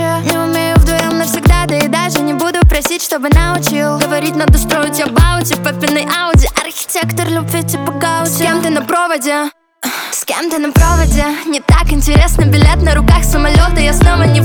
Не умею вдвоем навсегда, да и даже не буду просить, чтобы научил. Говорить надо строить абауте в папиной Ауди. Архитектор любви типа Гауди. С кем ты на проводе? С кем ты на проводе? Не так интересно, билет на руках самолета. Я снова не